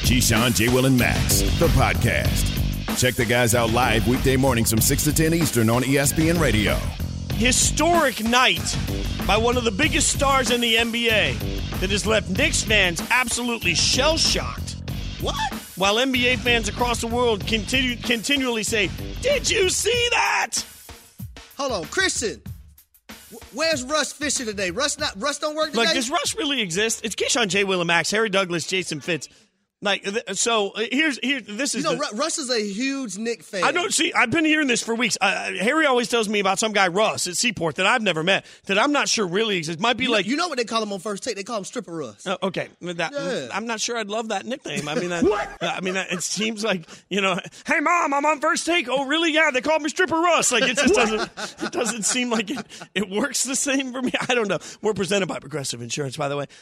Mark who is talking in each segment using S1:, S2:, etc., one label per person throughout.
S1: Keyshawn, J. Will, and Max, the podcast. Check the guys out live weekday mornings from 6 to 10 Eastern on ESPN Radio.
S2: Historic night by one of the biggest stars in the NBA that has left Knicks fans absolutely shell-shocked.
S3: What?
S2: While NBA fans across the world continually say, "Did you see that?"
S3: Hold on, Christian. Where's Russ Fisher today? Russ don't work today?
S2: Like, does Russ really exist? It's Keyshawn, J. Will, and Max, Harry Douglas, Jason Fitz. Like, so here's this is
S3: Russ is a huge Knicks fan.
S2: I don't see. I've been hearing this for weeks. Harry always tells me about some guy Russ at Seaport that I've never met that I'm not sure really exists. Might be
S3: you know what they call him on First Take? They call him Stripper Russ.
S2: Okay, I'm not sure I'd love that nickname. I mean, it seems like, hey mom, I'm on First Take. Oh really? Yeah, they call me Stripper Russ. Like, it just doesn't seem like it works the same for me. I don't know. We're presented by Progressive Insurance, by the way.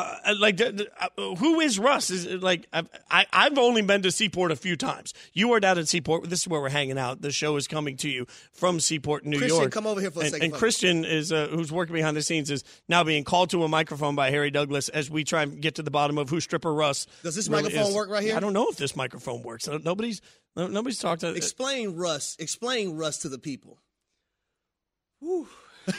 S2: Who is Russ? Is it like? I've only been to Seaport a few times. You are down at Seaport. This is where we're hanging out. The show is coming to you from Seaport, New York.
S3: Christian, come over here for a second.
S2: And Christian is who's working behind the scenes is now being called to a microphone by Harry Douglas as we try and get to the bottom of who Stripper Russ.
S3: Does this
S2: really
S3: microphone
S2: is.
S3: Work right here?
S2: I don't know if this microphone works. Nobody's talked to.
S3: Explain Russ to the people.
S4: You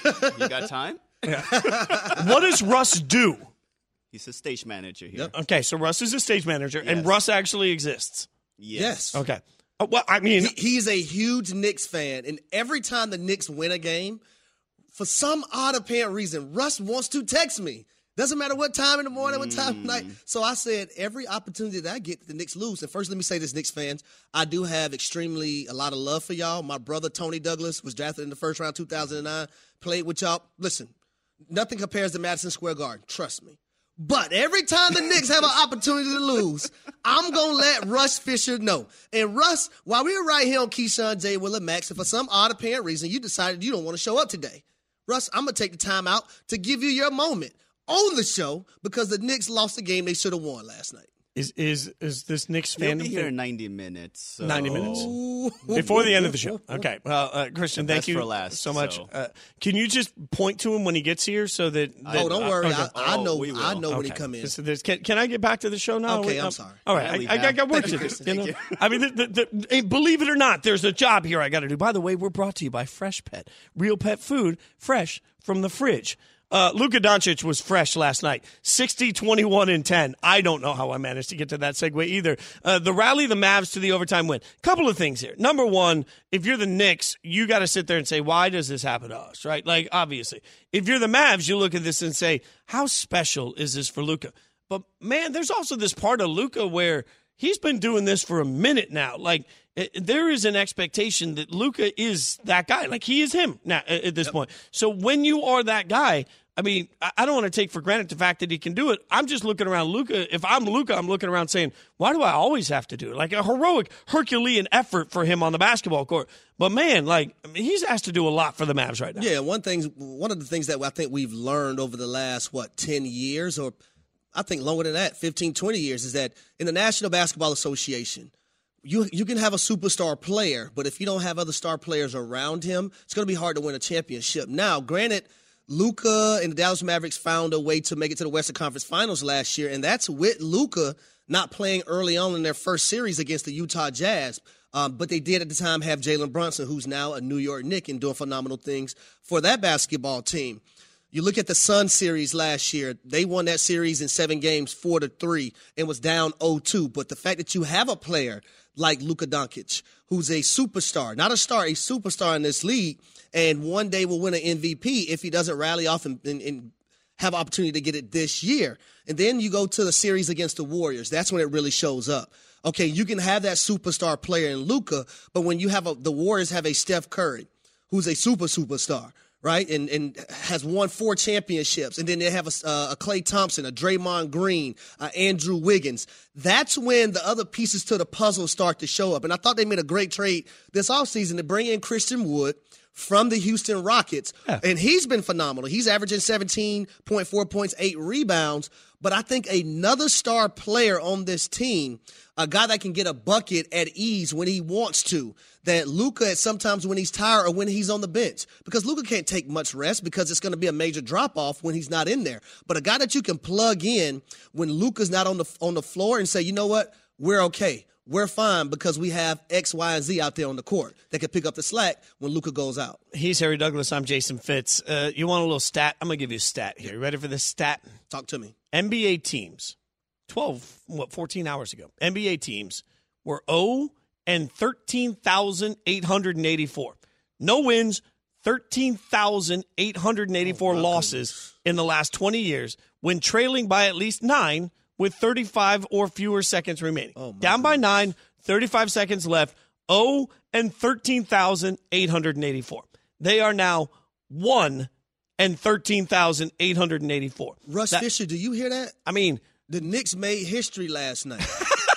S4: got time?
S2: Yeah. What does Russ do?
S4: He's a stage manager here.
S3: Yep.
S2: Okay, so Russ is a stage manager, and Russ actually exists.
S3: Yes.
S2: Okay. Well, I mean,
S3: he's a huge Knicks fan, and every time the Knicks win a game, for some odd apparent reason, Russ wants to text me. Doesn't matter what time in the morning, what time of night. So I said, every opportunity that I get, the Knicks lose. And first, let me say this, Knicks fans, I do have a lot of love for y'all. My brother, Tony Douglas, was drafted in the first round, 2009, played with y'all. Listen, nothing compares to Madison Square Garden. Trust me. But every time the Knicks have an opportunity to lose, I'm going to let Russ Fisher know. And Russ, while we were right here on Keyshawn, J. Will, and Max, and for some odd apparent reason, you decided you don't want to show up today. Russ, I'm going to take the time out to give you your moment on the show because the Knicks lost the game they should have won last night.
S2: Is this Knicks fan?
S4: You'll be here in 90 minutes. So.
S2: 90 minutes. Before the end of the show. Okay. Well, Christian, thank you so much.
S4: So.
S2: Can you just point to him when he gets here so that...
S3: don't worry.
S2: Okay.
S3: I know when he come in.
S2: Can I get back to the show now?
S3: Okay, I'm sorry.
S2: All right. I got work to do. I mean, believe it or not, there's a job here I got to do. By the way, we're brought to you by Fresh Pet. Real pet food, fresh from the fridge. Luka Doncic was fresh last night. 60, 21, and 10. I don't know how I managed to get to that segue either. The rally the Mavs to the overtime win. Couple of things here. Number one, if you're the Knicks, you got to sit there and say, why does this happen to us, right? Like, obviously. If you're the Mavs, you look at this and say, how special is this for Luka? But, man, there's also this part of Luka where he's been doing this for a minute now. Like, there is an expectation that Luka is that guy. Like, he is him now at this point. So when you are that guy, I mean, I don't want to take for granted the fact that he can do it. I'm just looking around Luka. If I'm Luka, I'm looking around saying, why do I always have to do it? Like a heroic Herculean effort for him on the basketball court. But, man, he's asked to do a lot for the Mavs right now.
S3: Yeah, one of the things that I think we've learned over the last, 10 years or I think longer than that, 15, 20 years, is that in the National Basketball Association, you can have a superstar player, but if you don't have other star players around him, it's going to be hard to win a championship. Now, granted, Luka and the Dallas Mavericks found a way to make it to the Western Conference Finals last year, and that's with Luka not playing early on in their first series against the Utah Jazz. But they did at the time have Jalen Brunson, who's now a New York Knick and doing phenomenal things for that basketball team. You look at the Suns series last year. They won that series in 7 games, 4-3, and was down 0-2. But the fact that you have a player like Luka Doncic, who's a superstar, not a star, a superstar in this league, and one day will win an MVP if he doesn't rally off and have an opportunity to get it this year. And then you go to the series against the Warriors. That's when it really shows up. Okay, you can have that superstar player in Luka, but when you have the Warriors have a Steph Curry, who's a superstar, right, and has won 4 championships, and then they have a Klay Thompson, a Draymond Green, Andrew Wiggins. That's when the other pieces to the puzzle start to show up. And I thought they made a great trade this offseason to bring in Christian Wood from the Houston Rockets. Yeah. And he's been phenomenal. He's averaging 17.4 points, 8 rebounds. But I think another star player on this team, a guy that can get a bucket at ease when he wants to, that Luka at sometimes when he's tired or when he's on the bench. Because Luka can't take much rest because it's going to be a major drop-off when he's not in there. But a guy that you can plug in when Luka's not on the floor and say, you know what, we're okay. We're fine because we have X, Y, and Z out there on the court that can pick up the slack when Luka goes out.
S2: He's Harry Douglas. I'm Jason Fitz. You want a little stat? I'm going to give you a stat here. You ready for this stat?
S3: Talk to me.
S2: NBA teams, 14 hours ago, NBA teams were 0 and 13,884. No wins, 13,884 losses in the last 20 years when trailing by at least 9 with 35 or fewer seconds remaining. Down by 9, 35 seconds left, 0 and 13,884. They are now 1 and 13,884.
S3: Russ Fisher, do you hear that?
S2: I mean,
S3: the Knicks made history last night.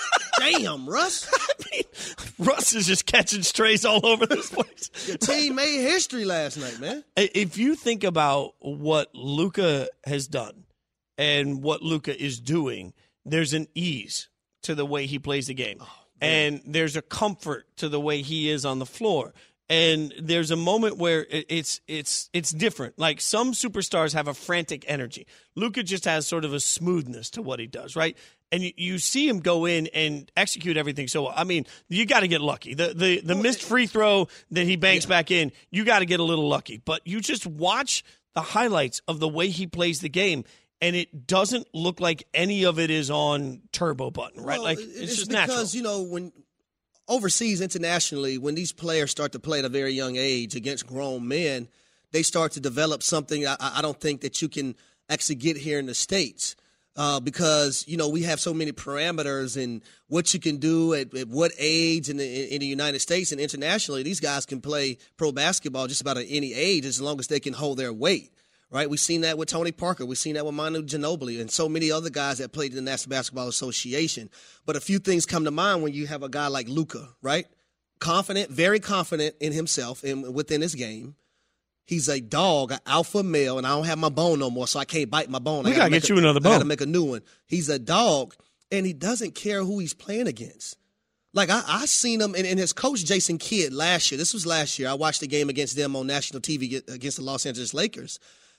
S3: Damn, Russ.
S2: I mean, Russ is just catching strays all over this place.
S3: Your team made history last night, man.
S2: If you think about what Luka has done and what Luka is doing, there's an ease to the way he plays the game. And there's a comfort to the way he is on the floor. And there's a moment where it's different. Like some superstars have a frantic energy. Luka just has sort of a smoothness to what he does, right? And you see him go in and execute everything so well. I mean, you got to get lucky. The missed free throw that he banks back in, you got to get a little lucky. But you just watch the highlights of the way he plays the game, and it doesn't look like any of it is on turbo button, right?
S3: Well,
S2: like it's just
S3: because,
S2: natural.
S3: You know, when overseas, internationally, when these players start to play at a very young age against grown men, they start to develop something I don't think that you can actually get here in the States because, you know, we have so many parameters and what you can do at what age in the United States and internationally. These guys can play pro basketball just about at any age as long as they can hold their weight. Right, we've seen that with Tony Parker. We've seen that with Manu Ginobili and so many other guys that played in the National Basketball Association. But a few things come to mind when you have a guy like Luka, right? Confident, very confident in himself and within his game. He's a dog, an alpha male, and I don't have my bone no more, so I can't bite my bone.
S2: We got to get you another bone.
S3: I got to make a new one. He's a dog, and he doesn't care who he's playing against. Like, I seen him, and his coach, Jason Kidd, last year. This was last year. I watched the game against them on national TV against the Los Angeles Lakers.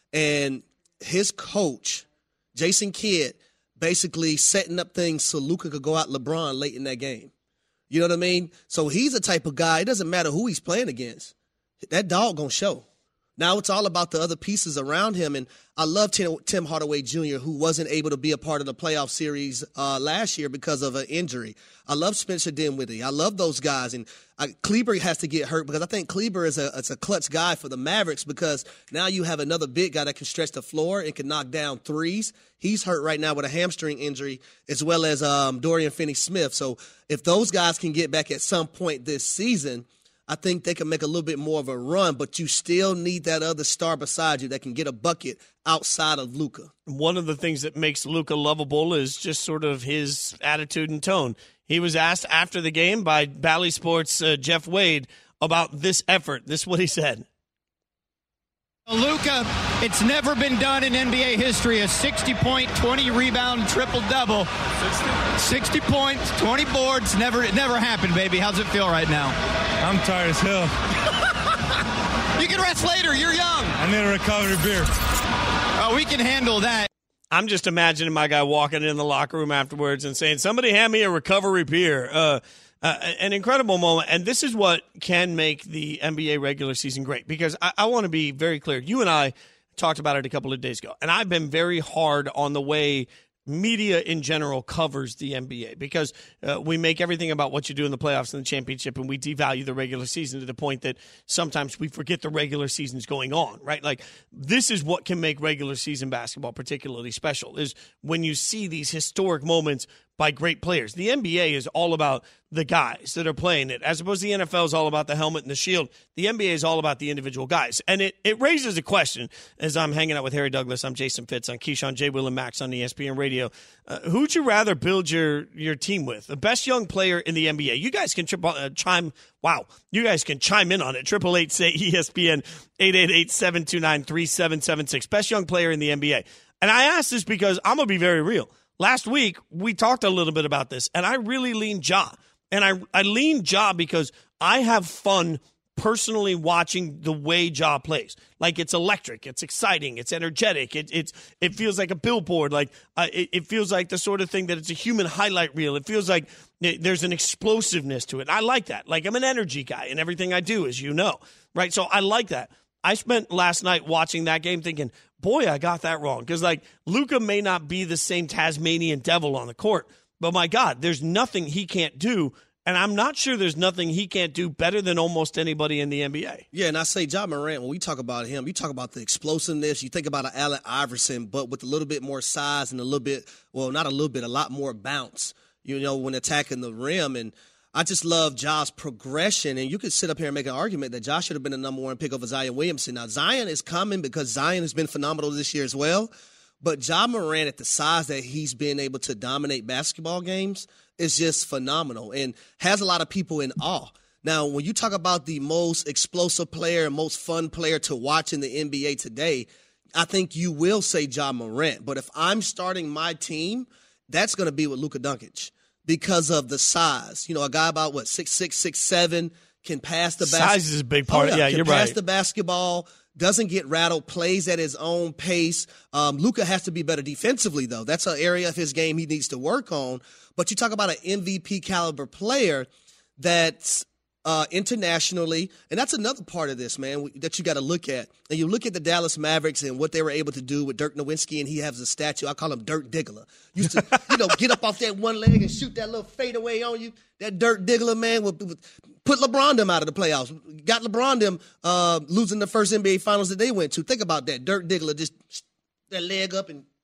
S3: And his coach, Jason Kidd, basically setting up things so Luka could go out LeBron late in that game. You know what I mean? So he's the type of guy, it doesn't matter who he's playing against. That dog gonna show. Now it's all about the other pieces around him. And I love Tim Hardaway Jr., who wasn't able to be a part of the playoff series last year because of an injury. I love Spencer Dinwiddie. I love those guys. And Kleber has to get hurt because I think Kleber is a clutch guy for the Mavericks because now you have another big guy that can stretch the floor and can knock down threes. He's hurt right now with a hamstring injury as well as Dorian Finney-Smith. So if those guys can get back at some point this season, I think they can make a little bit more of a run, but you still need that other star beside you that can get a bucket outside of Luka.
S2: One of the things that makes Luka lovable is just sort of his attitude and tone. He was asked after the game by Bally Sports' Jeff Wade about this effort. This is what he said.
S5: Luka, it's never been done in NBA history, a 60-point, 20-rebound triple-double. 60 points, 20 boards, it never happened, baby. How's it feel right now?
S6: I'm tired as hell.
S5: You can rest later. You're young.
S6: I need a recovery beer.
S5: We can handle that.
S2: I'm just imagining my guy walking in the locker room afterwards and saying, somebody hand me a recovery beer. An incredible moment. And this is what can make the NBA regular season great, because I want to be very clear. You and I talked about it a couple of days ago, and I've been very hard on the way media in general covers the NBA because we make everything about what you do in the playoffs and the championship, and we devalue the regular season to the point that sometimes we forget the regular season's going on, right? Like, this is what can make regular season basketball particularly special, is when you see these historic moments by great players. The NBA is all about the guys that are playing it, as opposed to the NFL is all about the helmet and the shield. The NBA is all about the individual guys. And it raises a question as I'm hanging out with Harry Douglas. I'm Jason Fitz on Keyshawn, J. Will, and Max on ESPN Radio. Who'd you rather build your team with? The best young player in the NBA? You guys can chime in on it. 888-SAY-ESPN, 888-729-3776. Best young player in the NBA. And I ask this because I'm going to be very real. Last week, we talked a little bit about this, and I really lean Ja. And I lean Ja because I have fun personally watching the way Ja plays. Like, it's electric, it's exciting, it's energetic, it feels like a billboard. Like, it feels like the sort of thing that it's a human highlight reel. It feels like there's an explosiveness to it. I like that. Like, I'm an energy guy in everything I do, as you know, right? So I like that. I spent last night watching that game thinking, boy, I got that wrong. Because, like, Luka may not be the same Tasmanian devil on the court, but my God, there's nothing he can't do. And I'm not sure there's nothing he can't do better than almost anybody in the NBA.
S3: Yeah, and I say Ja Morant, when we talk about him, you talk about the explosiveness. You think about an Allen Iverson, but with a little bit more size and a lot more bounce, you know, when attacking the rim. And I just love Ja's progression. And you could sit up here and make an argument that Ja should have been the number one pick over Zion Williamson. Now, Zion is coming because Zion has been phenomenal this year as well. But Ja Morant, at the size that he's been able to dominate basketball games, is just phenomenal and has a lot of people in awe. Now, when you talk about the most explosive player and most fun player to watch in the NBA today, I think you will say Ja Morant. But if I'm starting my team, that's going to be with Luka Doncic because of the size. You know, a guy about, 6'6", 6'7", can pass the basketball.
S2: Size is a big part. Yeah, you're right.
S3: Pass the basketball, doesn't get rattled, plays at his own pace. Luka has to be better defensively, though. That's an area of his game he needs to work on. But you talk about an MVP caliber player that's internationally, and that's another part of this, man, that you got to look at. And you look at the Dallas Mavericks and what they were able to do with Dirk Nowitzki, and he has a statue. I call him Dirk Diggler. Used to, get up off that one leg and shoot that little fadeaway on you. That Dirk Diggler, man, would put LeBron them out of the playoffs. Got LeBron them losing the first NBA Finals that they went to. Think about that. Dirk Diggler, just that leg up and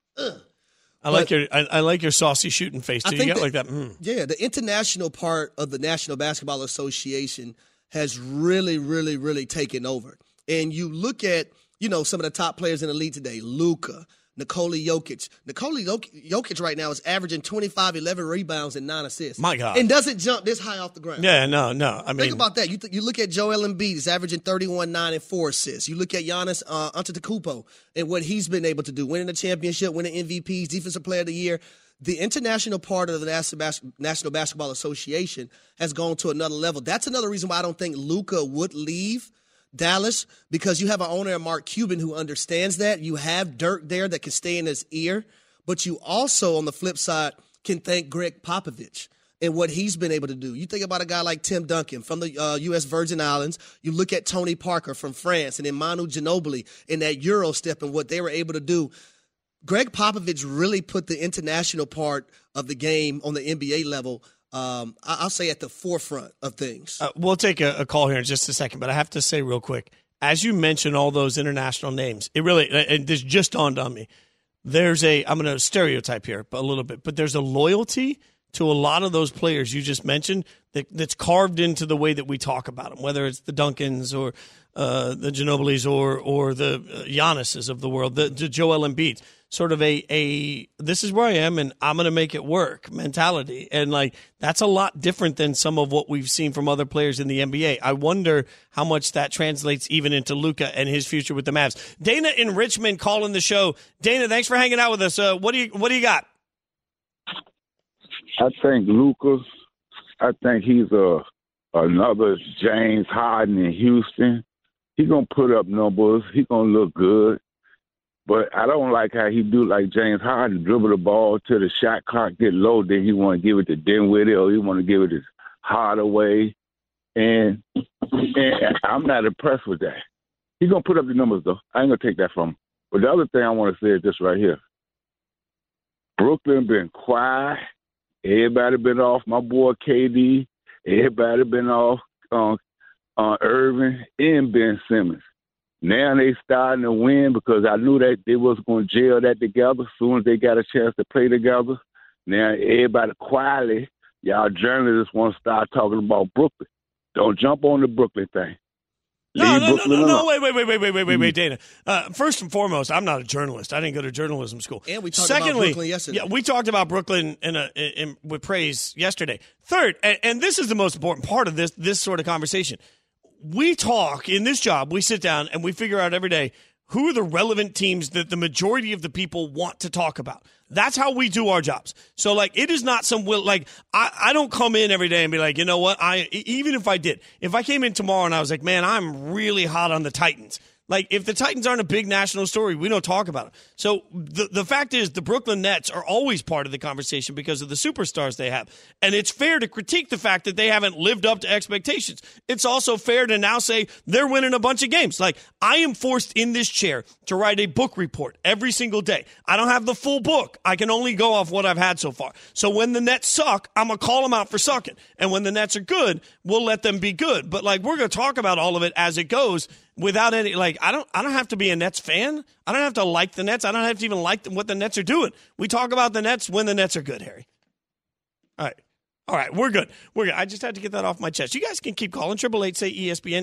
S2: I like your saucy shooting face. Do you get like that?
S3: Yeah, the international part of the National Basketball Association has really, really, really taken over. And you look at, some of the top players in the league today, Luka, Nikola Jokic. Nikola Jokic right now is averaging 25, 11 rebounds and 9 assists.
S2: My God.
S3: And doesn't jump this high off the ground.
S2: Yeah, no. I mean,
S3: think about that. You look at Joel Embiid, he's averaging 31, 9, and 4 assists. You look at Giannis Antetokounmpo and what he's been able to do, winning the championship, winning MVPs, Defensive Player of the Year. The international part of the National Basketball Association has gone to another level. That's another reason why I don't think Luka would leave Dallas, because you have an owner, Mark Cuban, who understands that. You have Dirk there that can stay in his ear, but you also, on the flip side, can thank Greg Popovich and what he's been able to do. You think about a guy like Tim Duncan from the U.S. Virgin Islands. You look at Tony Parker from France and then Manu Ginobili in that Euro step and what they were able to do. Greg Popovich really put the international part of the game on the NBA level, I'll say, at the forefront of things.
S2: We'll take a call here in just a second, but I have to say real quick, as you mention all those international names, this just dawned on me. I'm going to stereotype here a little bit, but there's a loyalty to a lot of those players you just mentioned that's carved into the way that we talk about them, whether it's the Duncans or the Ginobilis or the Giannis's of the world, the Joel Embiid. Sort of this is where I am and I'm going to make it work mentality. And that's a lot different than some of what we've seen from other players in the NBA. I wonder how much that translates even into Luka and his future with the Mavs. Dana in Richmond calling the show. Dana, thanks for hanging out with us. What do you got?
S7: I think Luka, he's another James Harden in Houston. He's going to put up numbers. He's going to look good. But I don't like how he do like James Harden, dribble the ball till the shot clock get low, then he want to give it to Dinwiddie or he want to give it to Hardaway. And I'm not impressed with that. He's going to put up the numbers, though. I ain't going to take that from him. But the other thing I want to say is this right here. Brooklyn been quiet. Everybody been off my boy KD. Everybody been off Irving and Ben Simmons. Now they starting to win because I knew that they was going to jail that together as soon as they got a chance to play together. Now, everybody quietly, y'all journalists want to start talking about Brooklyn. Don't jump on the Brooklyn thing.
S2: No, wait, Dana. First and foremost, I'm not a journalist. I didn't go to journalism school.
S3: And we talked about Brooklyn yesterday.
S2: Yeah, we talked about Brooklyn with praise yesterday. Third, and this is the most important part of this sort of conversation. We talk in this job. We sit down and we figure out every day who are the relevant teams that the majority of the people want to talk about. That's how we do our jobs. So, like, it is not I don't come in every day and be like, you know what, even if I did, if I came in tomorrow and I was like, man, I'm really hot on the Titans. Like, if the Titans aren't a big national story, we don't talk about it. So the fact is the Brooklyn Nets are always part of the conversation because of the superstars they have. And it's fair to critique the fact that they haven't lived up to expectations. It's also fair to now say they're winning a bunch of games. Like, I am forced in this chair to write a book report every single day. I don't have the full book. I can only go off what I've had so far. So when the Nets suck, I'm going to call them out for sucking. And when the Nets are good, we'll let them be good. But, like, we're going to talk about all of it as it goes. Without any, like, I don't have to be a Nets fan. I don't have to like the Nets. I don't have to even like what the Nets are doing. We talk about the Nets when the Nets are good, Harry. All right, we're good. I just had to get that off my chest. You guys can keep calling. 888-SAY-ESPN,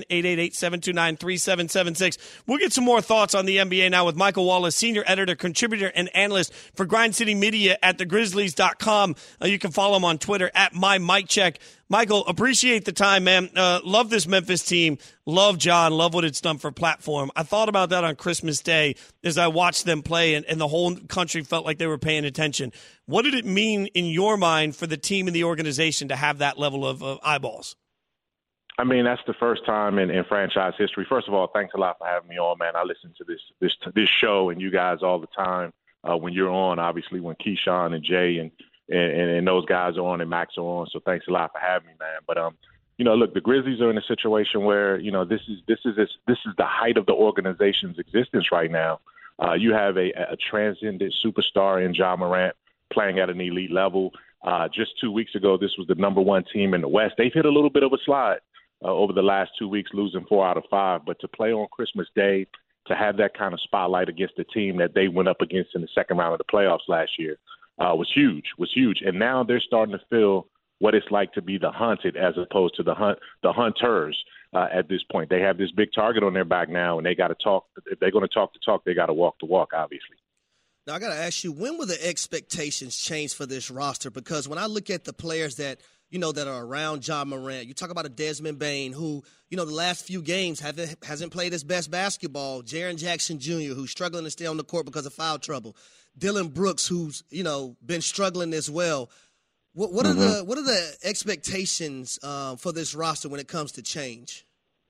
S2: 888-729-3776. We'll get some more thoughts on the NBA now with Michael Wallace, senior editor, contributor, and analyst for Grind City Media at thegrizzlies.com. You can follow him on Twitter at MyMicCheck. Michael, appreciate the time, man. Love this Memphis team. Love John. Love what it's done for platform. I thought about that on Christmas Day as I watched them play, and the whole country felt like they were paying attention. What did it mean in your mind for the team and the organization to have that level of eyeballs?
S8: I mean, that's the first time in franchise history. First of all, thanks a lot for having me on, man. I listen to this show and you guys all the time when you're on, obviously, when Keyshawn and Jay and those guys are on and Max are on. So thanks a lot for having me, man. But look, the Grizzlies are in a situation where this is the height of the organization's existence right now. You have a transcendent superstar in Ja Morant playing at an elite level. Just 2 weeks ago, this was the number one team in the West. They've hit a little bit of a slide over the last 2 weeks, losing 4 out of 5. But to play on Christmas Day, to have that kind of spotlight against the team that they went up against in the second round of the playoffs last year, was huge. And now they're starting to feel what it's like to be the hunted as opposed to the hunters at this point. They have this big target on their back now, and they got to talk. If they're going to talk the talk, they got to walk the walk, obviously.
S3: Now, I got to ask you, when will the expectations change for this roster? Because when I look at the players that are around Ja Morant, you talk about a Desmond Bane who, the last few games hasn't played his best basketball. Jaren Jackson Jr., who's struggling to stay on the court because of foul trouble. Dylan Brooks, who's, been struggling as well. What are the expectations for this roster when it comes to change?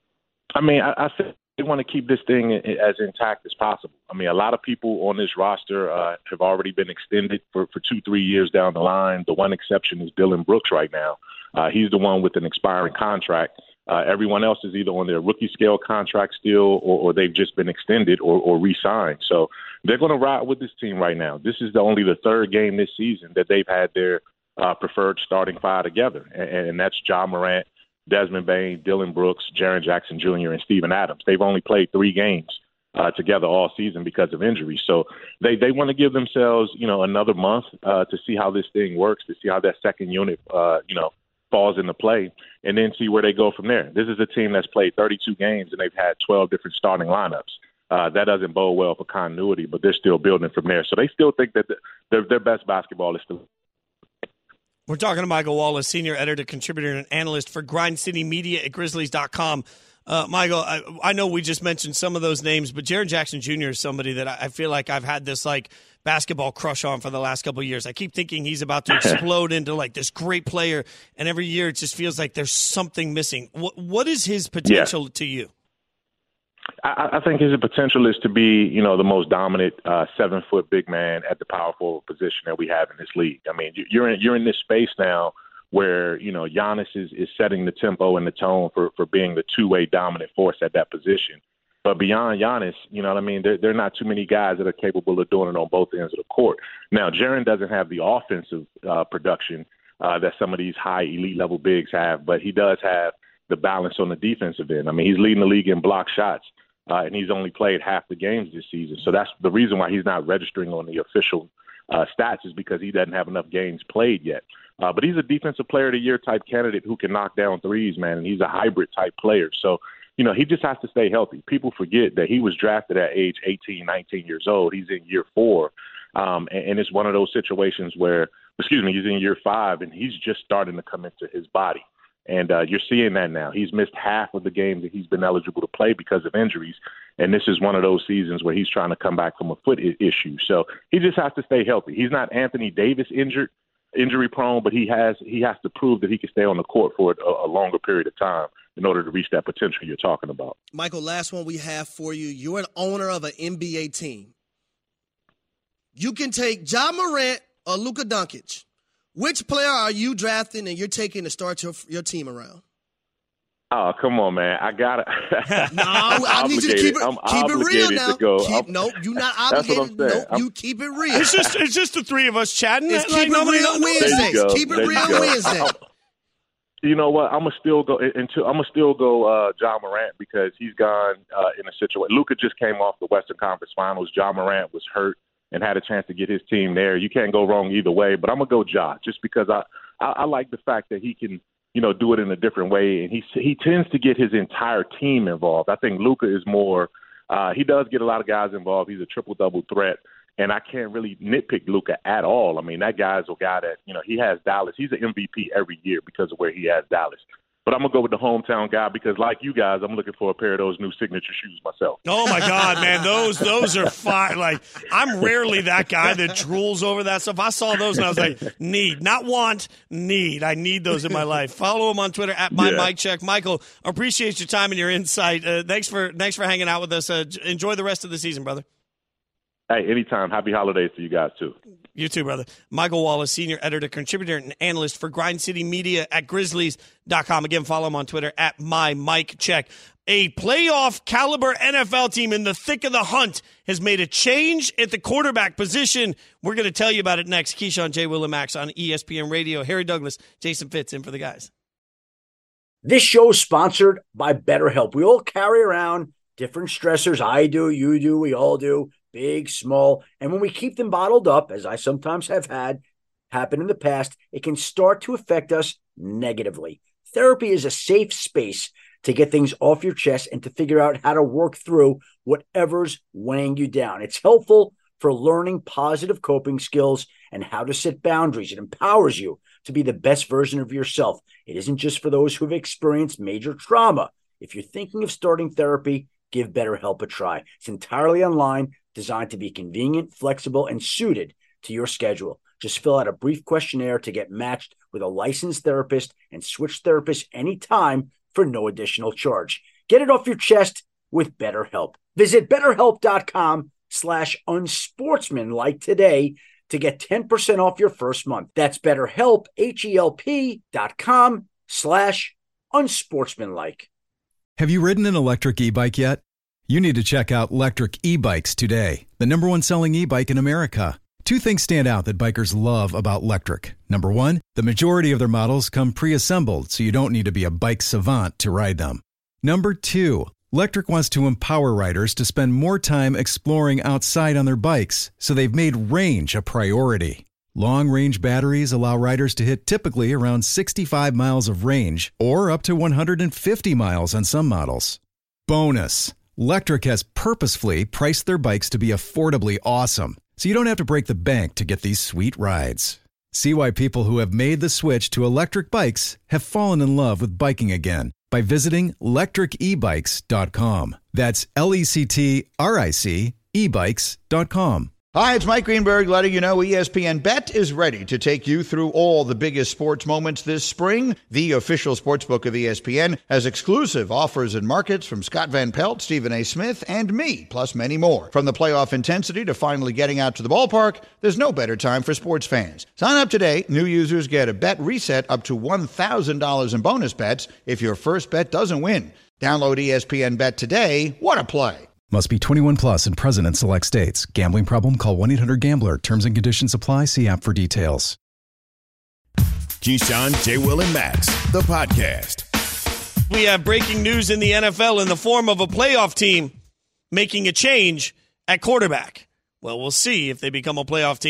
S8: I mean, I think they want to keep this thing as intact as possible. I mean, a lot of people on this roster have already been extended for 2-3 years down the line. The one exception is Dylan Brooks right now. He's the one with an expiring contract. Everyone else is either on their rookie scale contract still or they've just been extended or re-signed. So they're going to ride with this team right now. This is only the third game this season that they've had their preferred starting five together, and that's Ja Morant, Desmond Bane, Dylan Brooks, Jaren Jackson Jr., and Steven Adams. They've only played 3 games together all season because of injury. So they want to give themselves, another month to see how this thing works, to see how that second unit, falls into play, and then see where they go from there. This is a team that's played 32 games, and they've had 12 different starting lineups. That doesn't bode well for continuity, but they're still building from there. So they still think that their best basketball is still.
S2: We're talking to Michael Wallace, senior editor, contributor, and analyst for Grind City Media at Grizzlies.com. Michael, I know we just mentioned some of those names, but Jaren Jackson Jr. is somebody that I feel like I've had this basketball crush on for the last couple of years. I keep thinking he's about to explode into this great player, and every year it just feels like there's something missing. What is his potential to you?
S8: I think his potential is to be, the most dominant 7-foot big man at the power forward position that we have in this league. I mean, you're in this space now where, Giannis is setting the tempo and the tone for being the two-way dominant force at that position. But beyond Giannis, there are not too many guys that are capable of doing it on both ends of the court. Now, Jaren doesn't have the offensive production that some of these high elite level bigs have, but he does have the balance on the defensive end. I mean, he's leading the league in block shots, and he's only played half the games this season. So that's the reason why he's not registering on the official stats is because he doesn't have enough games played yet. But he's a defensive player of the year type candidate who can knock down threes, man, and he's a hybrid type player. So, he just has to stay healthy. People forget that he was drafted at age 18, 19 years old. He's in year 4. And it's one of those situations where, he's in year 5, and he's just starting to come into his body. And you're seeing that now. He's missed half of the games that he's been eligible to play because of injuries. And this is one of those seasons where he's trying to come back from a foot issue. So he just has to stay healthy. He's not Anthony Davis injury prone, but he has to prove that he can stay on the court for a longer period of time in order to reach that potential you're talking about.
S3: Michael, last one we have for you. You're an owner of an NBA team. You can take Ja Morant or Luka Doncic. Which player are you drafting and you're taking to start your team around?
S8: Oh, come on, man. I got it.
S3: No, I need you to keep it real now. No, you're not obligated.
S8: No,
S3: you keep it real.
S2: It's just the three of us chatting.
S3: It's keep it real Wednesdays. Keep it real Wednesday.
S8: You know what? I'm gonna still go Ja Morant because he's gone in a situation. Luka just came off the Western Conference Finals. Ja Morant was hurt and had a chance to get his team there. You can't go wrong either way. But I'm gonna go Ja just because I like the fact that he can do it in a different way, and he tends to get his entire team involved. I think Luka is more. He does get a lot of guys involved. He's a triple-double threat. And I can't really nitpick Luka at all. I mean, that guy's a guy that, he has Dallas. He's an MVP every year because of where he has Dallas. But I'm going to go with the hometown guy because, like you guys, I'm looking for a pair of those new signature shoes myself.
S2: Oh, my God, man. Those are fine. Like, I'm rarely that guy that drools over that stuff. I saw those and I was like, need. Not want, need. I need those in my life. Follow him on Twitter at MyMikeCheck. Michael, appreciate your time and your insight. Thanks for hanging out with us. Enjoy the rest of the season, brother.
S8: Hey, anytime. Happy holidays to you guys, too.
S2: You too, brother. Michael Wallace, senior editor, contributor, and analyst for Grind City Media at Grizzlies.com. Again, follow him on Twitter at MyMikeCheck. A playoff caliber NFL team in the thick of the hunt has made a change at the quarterback position. We're going to tell you about it next. Keyshawn, J. Will, and Max on ESPN Radio. Harry Douglas, Jason Fitz in for the guys.
S9: This show is sponsored by BetterHelp. We all carry around different stressors. I do, you do, we all do. Big, small, and when we keep them bottled up, as I sometimes have had happen in the past, it can start to affect us negatively. Therapy is a safe space to get things off your chest and to figure out how to work through whatever's weighing you down. It's helpful for learning positive coping skills and how to set boundaries. It empowers you to be the best version of yourself. It isn't just for those who have experienced major trauma. If you're thinking of starting therapy, give BetterHelp a try. It's entirely online, designed to be convenient, flexible, and suited to your schedule. Just fill out a brief questionnaire to get matched with a licensed therapist and switch therapists anytime for no additional charge. Get it off your chest with BetterHelp. Visit BetterHelp.com/unsportsmanlike today to get 10% off your first month. That's BetterHelp, HELP.com/unsportsmanlike.
S10: Have you ridden an electric e-bike yet? You need to check out Lectric E-Bikes today, the #1 selling e-bike in America. Two things stand out that bikers love about Lectric. Number one, the majority of their models come pre-assembled, so you don't need to be a bike savant to ride them. Number two, Lectric wants to empower riders to spend more time exploring outside on their bikes, so they've made range a priority. Long-range batteries allow riders to hit typically around 65 miles of range, or up to 150 miles on some models. Bonus, Lectric has purposefully priced their bikes to be affordably awesome, so you don't have to break the bank to get these sweet rides. See why people who have made the switch to electric bikes have fallen in love with biking again by visiting lectricebikes.com. That's LECTRIC ebikes.com.
S11: Hi, it's Mike Greenberg letting you know ESPN Bet is ready to take you through all the biggest sports moments this spring. The official sportsbook of ESPN has exclusive offers and markets from Scott Van Pelt, Stephen A. Smith, and me, plus many more. From the playoff intensity to finally getting out to the ballpark, there's no better time for sports fans. Sign up today. New users get a bet reset up to $1,000 in bonus bets if your first bet doesn't win. Download ESPN Bet today. What a play.
S10: Must be 21 plus and present in select states. Gambling problem? Call 1-800-GAMBLER. Terms and conditions apply. See app for details.
S1: Keyshawn, J. Will, and Max, the podcast.
S2: We have breaking news in the NFL in the form of a playoff team making a change at quarterback. Well, we'll see if they become a playoff team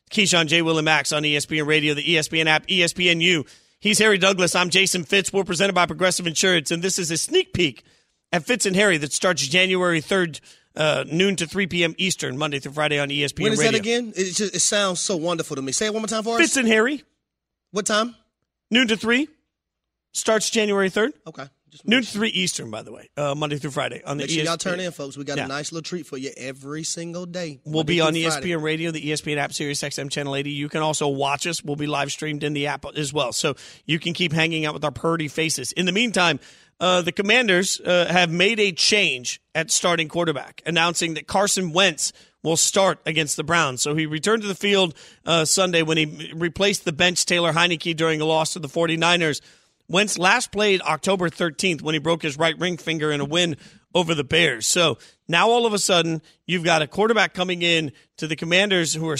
S2: Keyshawn, J. Will, and Max on ESPN Radio, the ESPN app, ESPNU. He's Harry Douglas. I'm Jason Fitz. We're presented by Progressive Insurance, and this is a sneak peek at Fitz and Harry that starts January 3rd, noon to 3 p.m. Eastern, Monday through Friday on ESPN Radio.
S3: When is that again? It sounds so wonderful to me. Say it one more time for us.
S2: Fitz and Harry.
S3: What time?
S2: Noon to 3. Starts January 3rd.
S3: Okay.
S2: Noon to 3 Eastern, by the way, Monday through Friday. On the
S3: Make sure y'all turn in, folks. We got a nice little treat for you every single day.
S2: We'll be on ESPN Radio, the ESPN app, Sirius XM Channel 80. You can also watch us. We'll be live streamed in the app as well. So you can keep hanging out with our purdy faces. In the meantime, the Commanders have made a change at starting quarterback, announcing that Carson Wentz will start against the Browns. So he returned to the field Sunday when he replaced the bench Taylor Heineke during a loss to the 49ers. Wentz last played October 13th when he broke his right ring finger in a win over the Bears. So now all of a sudden you've got a quarterback coming in to the Commanders who are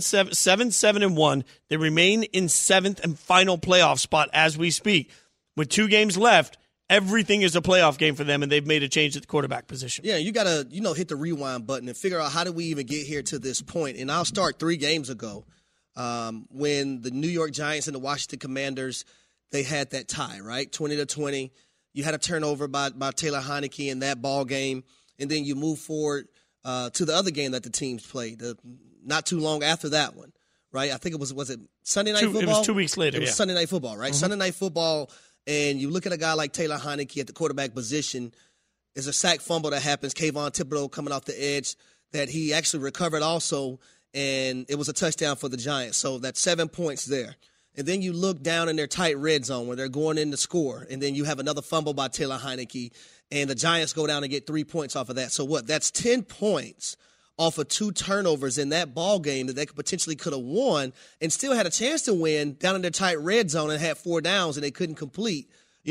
S2: 7-1. They remain in seventh and final playoff spot as we speak. With 2 games left, everything is a playoff game for them, and they've made a change at the quarterback position.
S3: Yeah, you got to hit the rewind button and figure out how did we even get here to this point. And I'll start 3 games ago when the New York Giants and the Washington Commanders, they had that tie, right? 20-20. You had a turnover by Taylor Heineke in that ball game, and then you move forward to the other game that the teams played, not too long after that one, right? I think it was it Sunday Night Football?
S2: It was 2 weeks later,
S3: It was Sunday Night Football, right?
S2: Mm-hmm.
S3: Sunday Night Football, and you look at a guy like Taylor Heineke at the quarterback position. There's a sack fumble that happens, Kayvon Thibodeau coming off the edge that he actually recovered also, and it was a touchdown for the Giants. So that's 7 points there. And then you look down in their tight red zone where they're going in to score, and then you have another fumble by Taylor Heineke, and the Giants go down and get 3 points off of that. So what? That's 10 points off of 2 turnovers in that ball game that they potentially could have won and still had a chance to win down in their tight red zone and had 4 downs and they couldn't complete,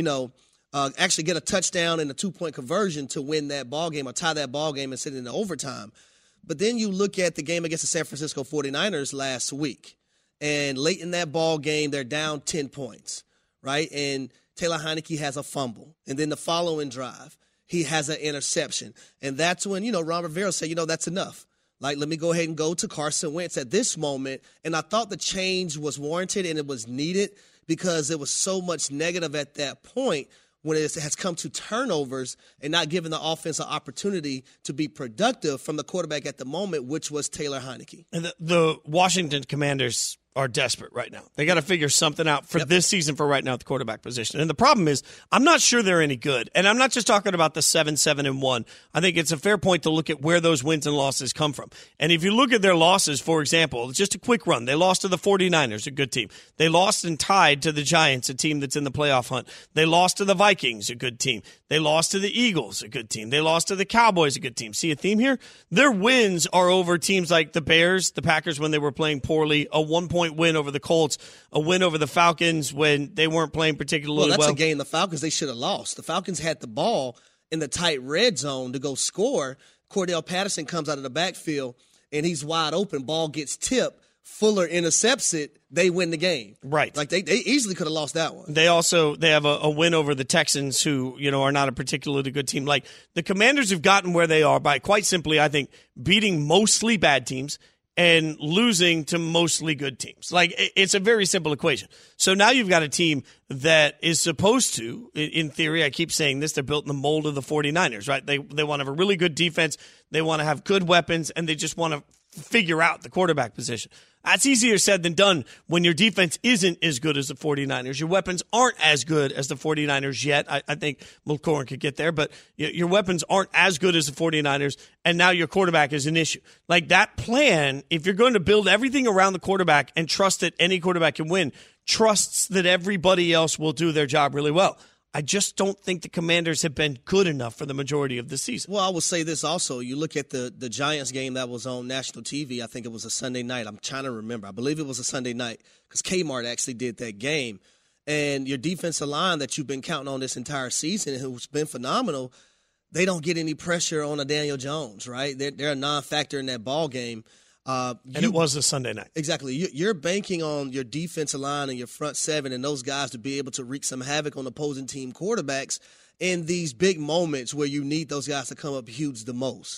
S3: actually get a touchdown and a 2-point conversion to win that ball game or tie that ball game and send it into overtime. But then you look at the game against the San Francisco 49ers last week. And late in that ball game, they're down 10 points, right? And Taylor Heineke has a fumble. And then the following drive, he has an interception. And that's when, Ron Rivera said, that's enough. Like, let me go ahead and go to Carson Wentz at this moment. And I thought the change was warranted and it was needed because there was so much negative at that point when it has come to turnovers and not giving the offense an opportunity to be productive from the quarterback at the moment, which was Taylor Heineke.
S2: And the Washington Commanders are desperate right now. They got to figure something out for this season for right now at the quarterback position. And the problem is, I'm not sure they're any good. And I'm not just talking about the 7-1. I think it's a fair point to look at where those wins and losses come from. And if you look at their losses, for example, just a quick run. They lost to the 49ers, a good team. They lost and tied to the Giants, a team that's in the playoff hunt. They lost to the Vikings, a good team. They lost to the Eagles, a good team. They lost to the Cowboys, a good team. See a theme here? Their wins are over teams like the Bears, the Packers when they were playing poorly, a 1-point win over the Colts, a win over the Falcons when they weren't playing particularly well.
S3: That's a game the Falcons, they should have lost. The Falcons had the ball in the tight red zone to go score. Cordell Patterson comes out of the backfield, and he's wide open. Ball gets tipped. Fuller intercepts it. They win the game.
S2: Right.
S3: Like, they easily could have lost that one.
S2: They have a win over the Texans who, are not a particularly good team. Like, the Commanders have gotten where they are by, quite simply, I think, beating mostly bad teams and losing to mostly good teams. Like, it's a very simple equation. So now you've got a team that is supposed to, in theory, I keep saying this, they're built in the mold of the 49ers, right? They want to have a really good defense. They want to have good weapons, and they just want to figure out the quarterback position. That's easier said than done when your defense isn't as good as the 49ers. Your weapons aren't as good as the 49ers yet. I think McLaurin could get there, but your weapons aren't as good as the 49ers, and now your quarterback is an issue. Like, that plan, if you're going to build everything around the quarterback and trust that any quarterback can win, trusts that everybody else will do their job really well. I just don't think the Commanders have been good enough for the majority of the season.
S3: Well, I will say this also. You look at the Giants game that was on national TV. I think it was a Sunday night. I'm trying to remember. I believe it was a Sunday night because Kmart actually did that game. And your defensive line that you've been counting on this entire season, who's been phenomenal, they don't get any pressure on a Daniel Jones, right? They're a non-factor in that ball game.
S2: And it was a Sunday night.
S3: Exactly. You're banking on your defensive line and your front seven and those guys to be able to wreak some havoc on opposing team quarterbacks in these big moments where you need those guys to come up huge the most.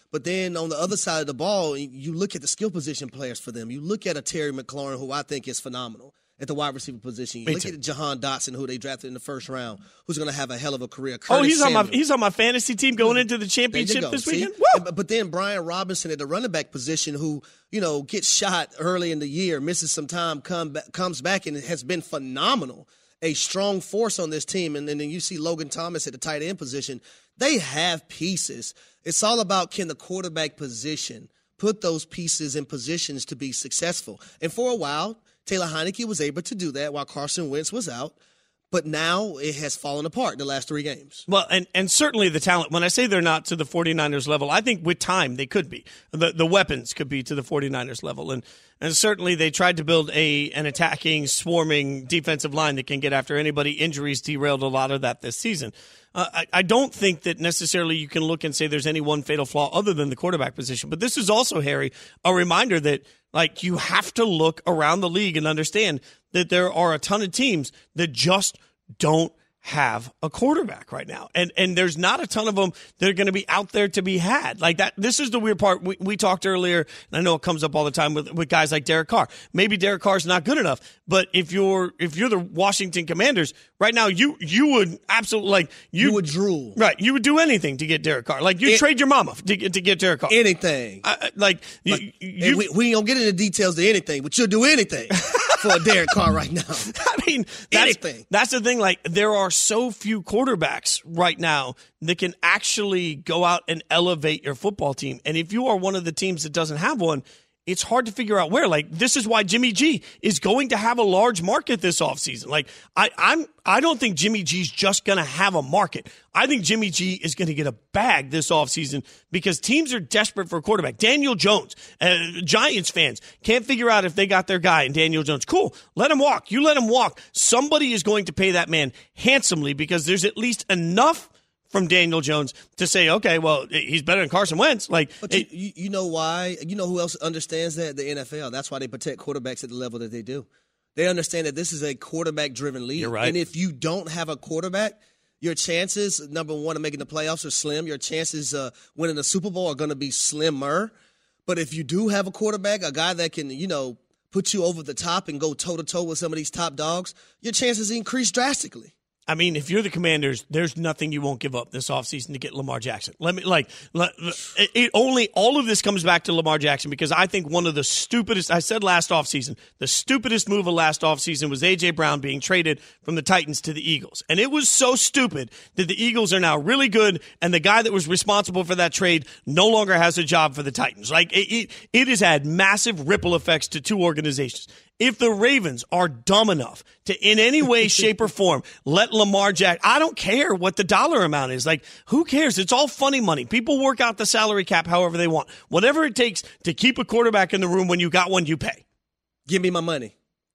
S3: But then on the other side of the ball, you look at the skill position players for them. You look at a Terry McLaurin, who I think is phenomenal at the wide receiver position. You look at Jahan Dotson, who they drafted in the first round, who's going to have a hell of a career.
S2: He's on my fantasy team going into the championship this weekend.
S3: But then Brian Robinson at the running back position, who gets shot early in the year, misses some time, comes back, and has been phenomenal. A strong force on this team. And then you see Logan Thomas at the tight end position. They have pieces. It's all about, can the quarterback position put those pieces in positions to be successful? And for a while, Taylor Heineke was able to do that while Carson Wentz was out. But now it has fallen apart in the last 3 games.
S2: Well, and certainly the talent, when I say they're not to the 49ers level, I think with time they could be. The weapons could be to the 49ers level. And certainly they tried to build an attacking, swarming defensive line that can get after anybody. Injuries derailed a lot of that this season. I don't think that necessarily you can look and say there's any one fatal flaw other than the quarterback position. But this is also, Harry, a reminder that you have to look around the league and understand that there are a ton of teams that just don't have a quarterback right now. And there's not a ton of them that are going to be out there to be had. Like that. This is the weird part. We talked earlier, and I know it comes up all the time with guys like Derek Carr. Maybe Derek Carr's not good enough, but if you're the Washington Commanders right now, you would absolutely you
S3: would drool.
S2: Right. You would do anything to get Derek Carr. Trade your mama to get Derek Carr.
S3: Anything. We ain't gonna get into details to anything, but you'll do anything for a Derek Carr right now.
S2: I mean, that's the thing. There are so few quarterbacks right now that can actually go out and elevate your football team. And if you are one of the teams that doesn't have one, it's hard to figure out where. This is why Jimmy G is going to have a large market this offseason. I don't think Jimmy G's just going to have a market. I think Jimmy G is going to get a bag this offseason because teams are desperate for a quarterback. Daniel Jones, Giants fans can't figure out if they got their guy in Daniel Jones. Cool. Let him walk. You let him walk. Somebody is going to pay that man handsomely because there's at least enough from Daniel Jones to say, okay, well, he's better than Carson Wentz.
S3: But you know why? You know who else understands that? The NFL. That's why they protect quarterbacks at the level that they do. They understand that this is a quarterback-driven league.
S2: You're right.
S3: And if you don't have a quarterback, your chances, number one, of making the playoffs are slim. Your chances of winning the Super Bowl are going to be slimmer. But if you do have a quarterback, a guy that can, put you over the top and go toe-to-toe with some of these top dogs, your chances increase drastically.
S2: I mean, if you're the Commanders, there's nothing you won't give up this offseason to get Lamar Jackson. All of this comes back to Lamar Jackson because I think one of the stupidest, I said last offseason, the stupidest move of last offseason was A.J. Brown being traded from the Titans to the Eagles. And it was so stupid that the Eagles are now really good, and the guy that was responsible for that trade no longer has a job for the Titans. It has had massive ripple effects to two organizations. If the Ravens are dumb enough to, in any way, shape, or form, let Lamar Jackson, I don't care what the dollar amount is. Who cares? It's all funny money. People work out the salary cap however they want. Whatever it takes to keep a quarterback in the room when you got one, you pay.
S3: Give me my money.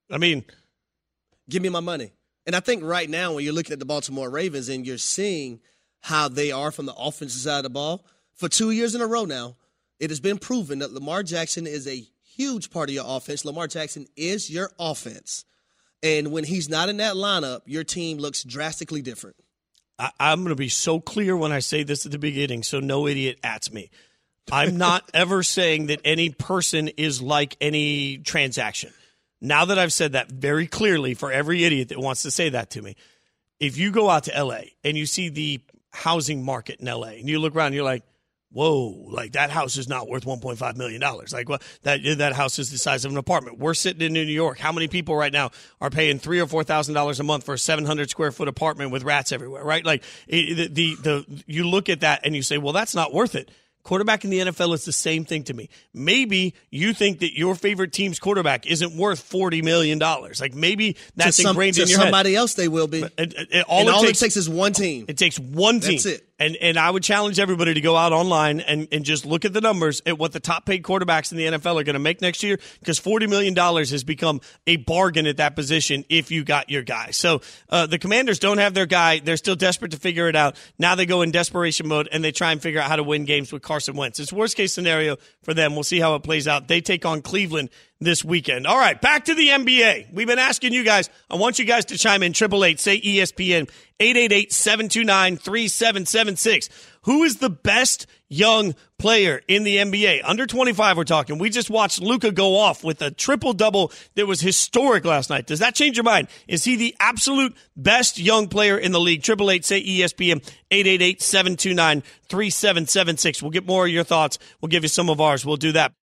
S2: Give
S3: me my money. And I think right now when you're looking at the Baltimore Ravens and you're seeing how they are from the offensive side of the ball, for 2 years in a row now, it has been proven that Lamar Jackson is a huge part of your offense. Lamar Jackson is your offense. And when he's not in that lineup, your team looks drastically different.
S2: I'm going to be so clear when I say this at the beginning so no idiot ats me. I'm not ever saying that any person is like any transaction. Now that I've said that very clearly for every idiot that wants to say that to me, if you go out to L.A. and you see the housing market in L.A. and you look around and you're like, whoa, that house is not worth $1.5 million. That house is the size of an apartment. We're sitting in New York. How many people right now are paying $3,000 or $4,000 a month for a 700 square foot apartment with rats everywhere, right? You look at that and you say, well, that's not worth it. Quarterback in the NFL is the same thing to me. Maybe you think that your favorite team's quarterback isn't worth $40 million. Maybe that's ingrained in your head.
S3: To somebody else they will be. All it takes is one team.
S2: It takes one team.
S3: That's it.
S2: And I would challenge everybody to go out online and just look at the numbers at what the top paid quarterbacks in the NFL are going to make next year, because $40 million has become a bargain at that position if you got your guy. So the Commanders don't have their guy. They're still desperate to figure it out. Now they go in desperation mode and they try and figure out how to win games with Carson Wentz. It's worst case scenario for them. We'll see how it plays out. They take on Cleveland this weekend. All right, back to the NBA. We've been asking you guys. I want you guys to chime in. 888 say ESPN 888-729-3776. Who is the best young player in the NBA. Under 25, we're talking. We just watched Luka go off with a triple-double that was historic last night. Does that change your mind? Is he the absolute best young player in the league? 888-SAY-ESPN, 888-729-3776. We'll get more of your thoughts. We'll give you some of ours. We'll do that.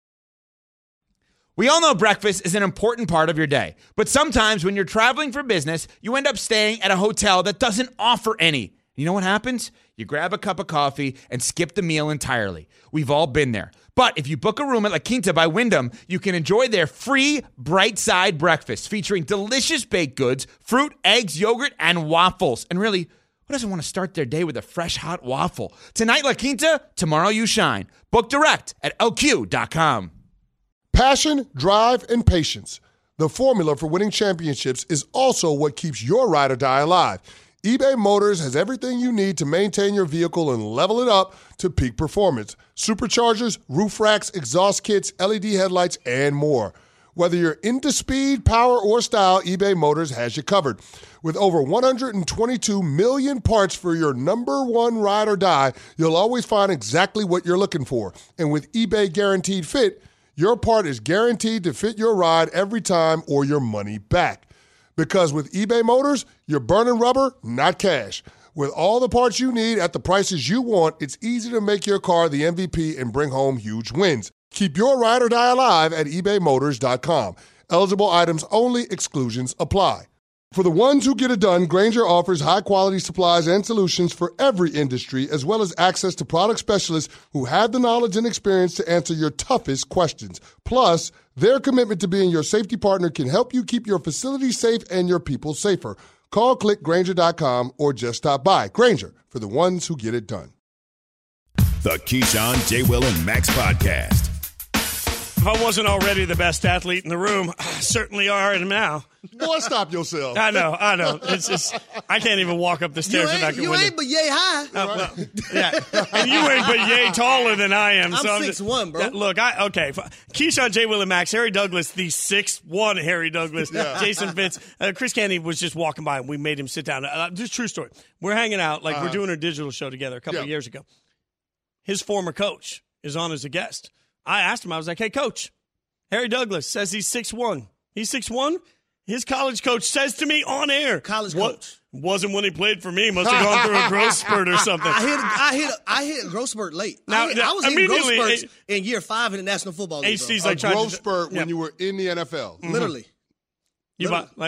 S12: We all know breakfast is an important part of your day, but sometimes when you're traveling for business, you end up staying at a hotel that doesn't offer any. You know what happens? You grab a cup of coffee and skip the meal entirely. We've all been there. But if you book a room at La Quinta by Wyndham, you can enjoy their free Bright Side breakfast featuring delicious baked goods, fruit, eggs, yogurt, and waffles. And really, who doesn't want to start their day with a fresh hot waffle? Tonight, La Quinta, tomorrow you shine. Book direct at LQ.com.
S13: Passion, drive, and patience. The formula for winning championships is also what keeps your ride or die alive. eBay Motors has everything you need to maintain your vehicle and level it up to peak performance. Superchargers, roof racks, exhaust kits, LED headlights, and more. Whether you're into speed, power, or style, eBay Motors has you covered. With over 122 million parts for your number one ride or die, you'll always find exactly what you're looking for. And with eBay Guaranteed Fit, your part is guaranteed to fit your ride every time or your money back. Because with eBay Motors, you're burning rubber, not cash. With all the parts you need at the prices you want, it's easy to make your car the MVP and bring home huge wins. Keep your ride or die alive at ebaymotors.com. Eligible items only. Exclusions apply. For the ones who get it done, Grainger offers high-quality supplies and solutions for every industry, as well as access to product specialists who have the knowledge and experience to answer your toughest questions. Plus, their commitment to being your safety partner can help you keep your facility safe and your people safer. Call, click Grainger.com, or just stop by. Grainger, for the ones who get it done.
S1: The Keyshawn, J. Will, and Max podcast.
S2: If I wasn't already the best athlete in the room, I certainly are now.
S13: Boy, stop yourself.
S2: I know. It's just, I can't even walk up the stairs without
S3: You ain't but yay high.
S2: Well, yeah. And you ain't but yay taller than I am.
S3: I'm
S2: so
S3: 6'1", bro.
S2: Look, Keyshawn, J. Will, and Max, Harry Douglas, the 6'1" Harry Douglas, Jason Fitz. Chris Candy was just walking by, and we made him sit down. This is a true story. We're hanging out, we're doing a digital show together a couple of years ago. His former coach is on as a guest. I asked him, I was like, hey, coach, Harry Douglas says he's 6'1". He's 6'1"? His college coach says to me on air.
S3: College coach.
S2: Wasn't when he played for me. Must have gone through a growth spurt or something.
S3: I hit a growth spurt late. I was in growth spurts in year 5 in the National Football League.
S2: HC's
S13: a growth spurt when you were in the NFL.
S3: Mm-hmm. Literally.
S2: I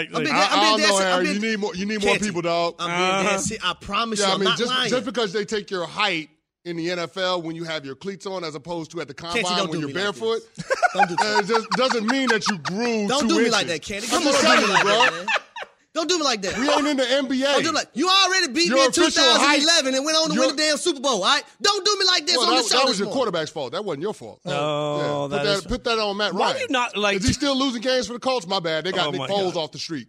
S13: don't know, Harry. You need more people, dog.
S3: I'm being dead. I promise you, I'm not lying.
S13: Just because they take your height in the NFL when you have your cleats on as opposed to at the combine when you're barefoot.
S3: Don't do
S13: it just doesn't mean that you grew.
S3: Don't do me like that, Candy. Come on, don't do me like that, man. Don't do me like that.
S13: We ain't in the NBA.
S3: Don't do me like you already beat me in 2011 and went on to win the damn Super Bowl. All right, don't do me like this on the show.
S13: That was your quarterback's fault. That wasn't your fault.
S2: No,
S13: put that on Matt Ryan.
S2: Why do you not like?
S13: Is he still losing games for the Colts? My bad. They got Nick Foles off the street.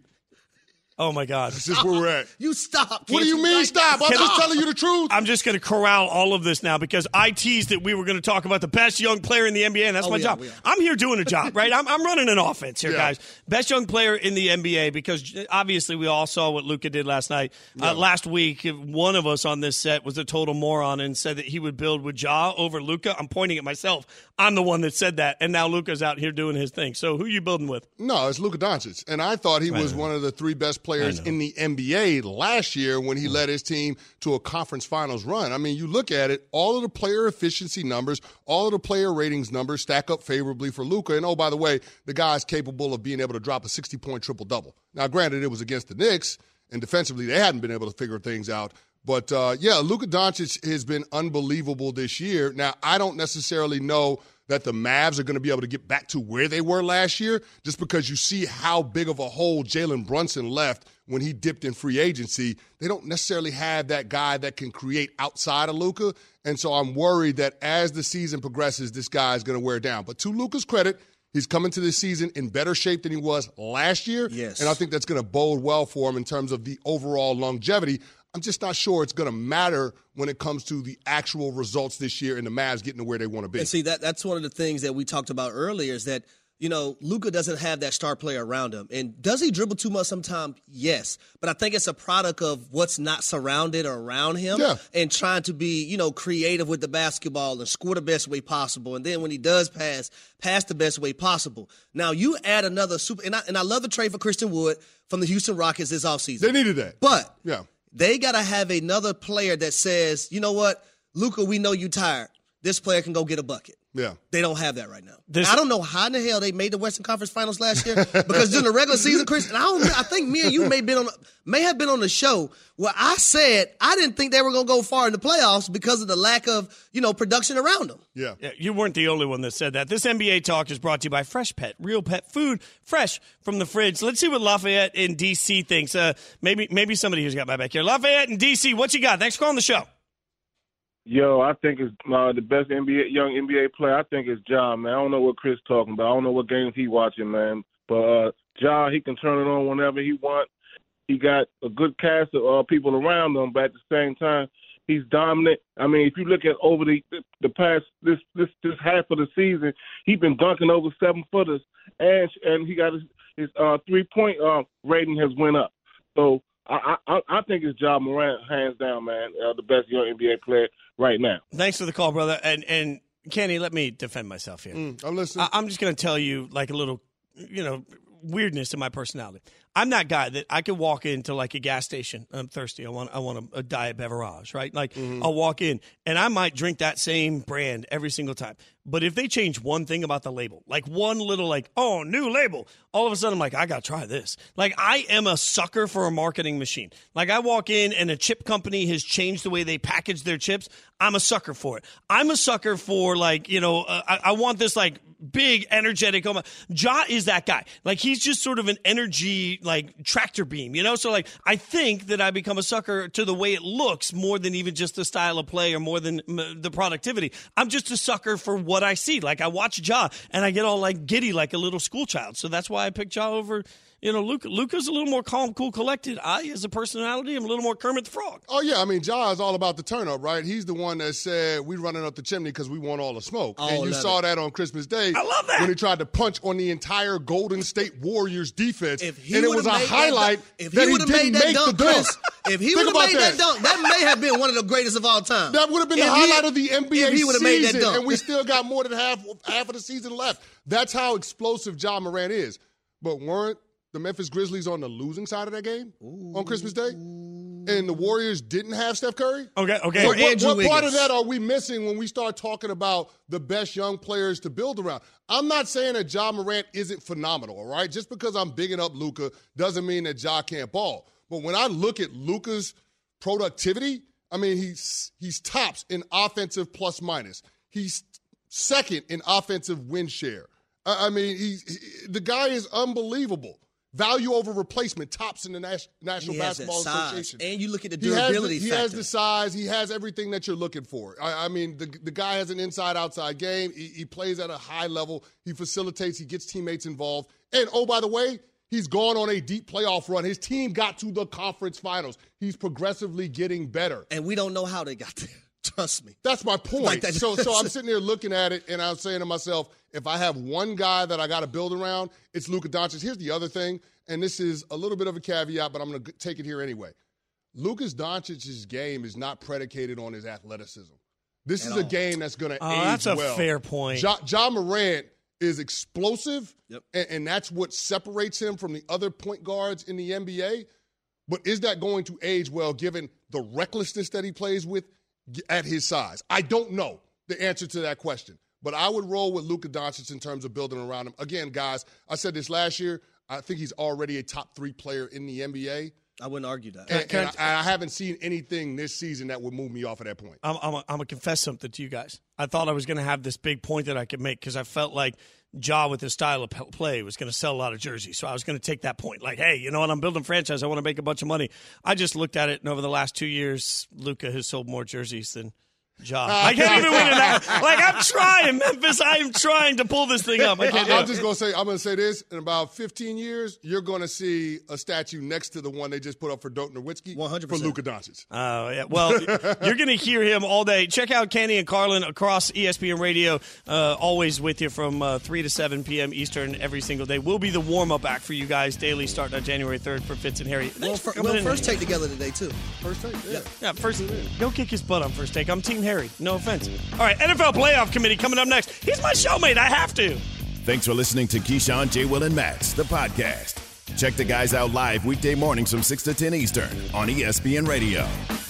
S2: Oh, my God.
S13: This is where we're at.
S3: You stop.
S13: What do you mean stop? I'm just telling you the truth.
S2: I'm just going to corral all of this now because I teased that we were going to talk about the best young player in the NBA, and that's my job. I'm here doing a job, right? I'm running an offense here, guys. Best young player in the NBA because obviously we all saw what Luka did last night. Last week, one of us on this set was a total moron and said that he would build with Ja over Luka. I'm pointing at myself. I'm the one that said that, and now Luka's out here doing his thing. So who are you building with?
S13: No, it's Luka Doncic, and I thought he was one of the 3 best players in the NBA last year when he led his team to a conference finals run. I mean, you look at it, all of the player efficiency numbers, all of the player ratings numbers stack up favorably for Luka. And, oh, by the way, the guy's capable of being able to drop a 60-point triple-double. Now, granted, it was against the Knicks, and defensively they hadn't been able to figure things out. But, Luka Doncic has been unbelievable this year. Now, I don't necessarily know that the Mavs are going to be able to get back to where they were last year just because you see how big of a hole Jalen Brunson left when he dipped in free agency. They don't necessarily have that guy that can create outside of Luka, and so I'm worried that as the season progresses, this guy is going to wear down. But to Luka's credit, he's coming to this season in better shape than he was last year, and I think that's going to bode well for him in terms of the overall longevity. I'm just not sure it's going to matter when it comes to the actual results this year and the Mavs getting to where they want to be.
S3: And see, that's one of the things that we talked about earlier is that Luka doesn't have that star player around him. And does he dribble too much sometimes? Yes. But I think it's a product of what's not surrounded or around him and trying to be, creative with the basketball and score the best way possible. And then when he does pass the best way possible. Now, you add another and I love the trade for Christian Wood from the Houston Rockets this offseason.
S13: They needed that.
S3: But they got to have another player that says, you know what, Luka, we know you tired. This player can go get a bucket.
S13: Yeah.
S3: They don't have that right now. I don't know how in the hell they made the Western Conference Finals last year because during the regular season, Chris, and I think me and you may have been on the show where I said I didn't think they were going to go far in the playoffs because of the lack of, production around them.
S2: Yeah, you weren't the only one that said that. This NBA talk is brought to you by Fresh Pet, real pet food, fresh from the fridge. Let's see what Lafayette in D.C. thinks. Maybe somebody who's got my back here. Lafayette in D.C., what you got? Thanks for calling the show.
S14: Yo, I think it's the best young NBA player. I think it's Ja, man. I don't know what Chris talking about. I don't know what games he watching, man. But Ja, he can turn it on whenever he wants. He got a good cast of people around him, but at the same time, he's dominant. I mean, if you look at over the past this half of the season, he's been dunking over 7-footers, and he got his 3-point rating has went up. So I think it's Ja Morant, hands down, man, the best young NBA player right now.
S2: Thanks for the call, brother. And Kenny, let me defend myself here.
S13: I'm listening.
S2: I'm just going to tell you like a little, weirdness in my personality. I'm that guy that I could walk into like a gas station. I'm thirsty. I want a diet beverage, right? Like I'll walk in and I might drink that same brand every single time. But if they change one thing about the label, like one little new label, all of a sudden I'm like, I got to try this. Like I am a sucker for a marketing machine. Like I walk in and a chip company has changed the way they package their chips. I'm a sucker for it. I'm a sucker for I want this like big energetic. Ja is that guy. Like he's just sort of an energy like tractor beam, So like I think that I become a sucker to the way it looks more than even just the style of play or more than the productivity. I'm just a sucker for what I see. Like I watch Ja and I get all like giddy like a little school child. So that's why I picked Ja over Luka. Luka's a little more calm, cool, collected. As a personality, I'm a little more Kermit the Frog.
S13: Oh, yeah. I mean, Ja is all about the turn up, right? He's the one that said, we running up the chimney because we want all the smoke. And you saw that on Christmas Day.
S2: I love that.
S13: When he tried to punch on the entire Golden State Warriors defense. And it was a highlight that he didn't make the dunk.
S3: If he would have made that dunk, that may have been one of the greatest of all time.
S13: That would have been the highlight of the NBA
S3: if he would have made that dunk.
S13: And we still got more than half of the season left. That's how explosive Ja Morant is. But weren't the Memphis Grizzlies on the losing side of that game on Christmas Day? And the Warriors didn't have Steph Curry?
S2: Okay.
S13: So what part of that are we missing when we start talking about the best young players to build around? I'm not saying that Ja Morant isn't phenomenal, all right? Just because I'm bigging up Luka doesn't mean that Ja can't ball. But when I look at Luka's productivity, I mean, he's tops in offensive plus minus. He's second in offensive win share. I mean, the guy is unbelievable. Value over replacement, tops in the National Basketball Association.
S3: And you look at the durability
S13: factor. He has the size. He has everything that you're looking for. I mean, the guy has an inside-outside game. He plays at a high level. He facilitates. He gets teammates involved. And, oh, by the way, he's gone on a deep playoff run. His team got to the conference finals. He's progressively getting better.
S3: And we don't know how they got there. Trust me.
S13: That's my point. So I'm sitting there looking at it, and I'm saying to myself, if I have one guy that I got to build around, it's Luka Doncic. Here's the other thing, and this is a little bit of a caveat, but I'm going to take it here anyway. Luka Doncic's game is not predicated on his athleticism. This is a game that's going to age well.
S2: That's a fair point.
S13: Ja Morant is explosive, and that's what separates him from the other point guards in the NBA. But is that going to age well given the recklessness that he plays with at his size? I don't know the answer to that question. But I would roll with Luka Doncic in terms of building around him. Again, guys, I said this last year. I think he's already a top 3 player in the NBA.
S3: I wouldn't argue that.
S13: And I haven't seen anything this season that would move me off of that point.
S2: I'm going to confess something to you guys. I thought I was going to have this big point that I could make because I felt like Ja with his style of play was going to sell a lot of jerseys. So I was going to take that point. Like, hey, you know what? I'm building a franchise. I want to make a bunch of money. I just looked at it, and over the last 2 years, Luka has sold more jerseys than Ja. I can't even win it now. Like, I'm trying, Memphis. I am trying to pull this thing up. I can't do it.
S13: I'm going to say this. In about 15 years, you're going to see a statue next to the one they just put up for Dirk Nowitzki
S3: 100%.
S13: for Luka Doncic.
S2: Oh, yeah. Well, you're going to hear him all day. Check out Kenny and Carlin across ESPN Radio, always with you from 3 to 7 p.m. Eastern every single day. We'll be the warm-up act for you guys daily starting on January 3rd for Fitz and Harry.
S3: We'll first take together today, too.
S13: First take?
S2: Yeah, first. Go kick his butt on first take. I'm Team Harry. No offense. All right, NFL Playoff Committee coming up next. He's my showmate. I have to.
S1: Thanks for listening to Keyshawn, J. Will, and Max, the podcast. Check the guys out live weekday mornings from 6 to 10 Eastern on ESPN Radio.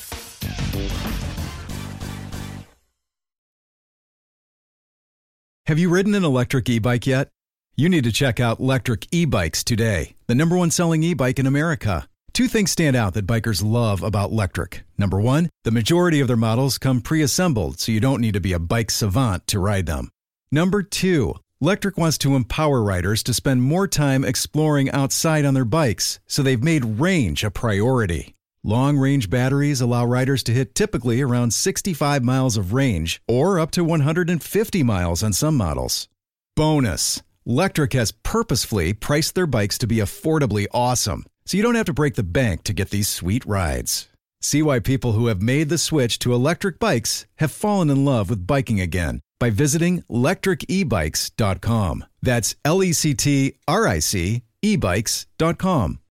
S10: Have you ridden an electric e-bike yet? You need to check out Lectric E-Bikes today, the #1 selling e-bike in America. Two things stand out that bikers love about Lectric. Number one, the majority of their models come pre-assembled, so you don't need to be a bike savant to ride them. Number two, Lectric wants to empower riders to spend more time exploring outside on their bikes, so they've made range a priority. Long-range batteries allow riders to hit typically around 65 miles of range, or up to 150 miles on some models. Bonus, Lectric has purposefully priced their bikes to be affordably awesome, so you don't have to break the bank to get these sweet rides. See why people who have made the switch to electric bikes have fallen in love with biking again by visiting lectricebikes.com. That's LECTRIC ebikes.com.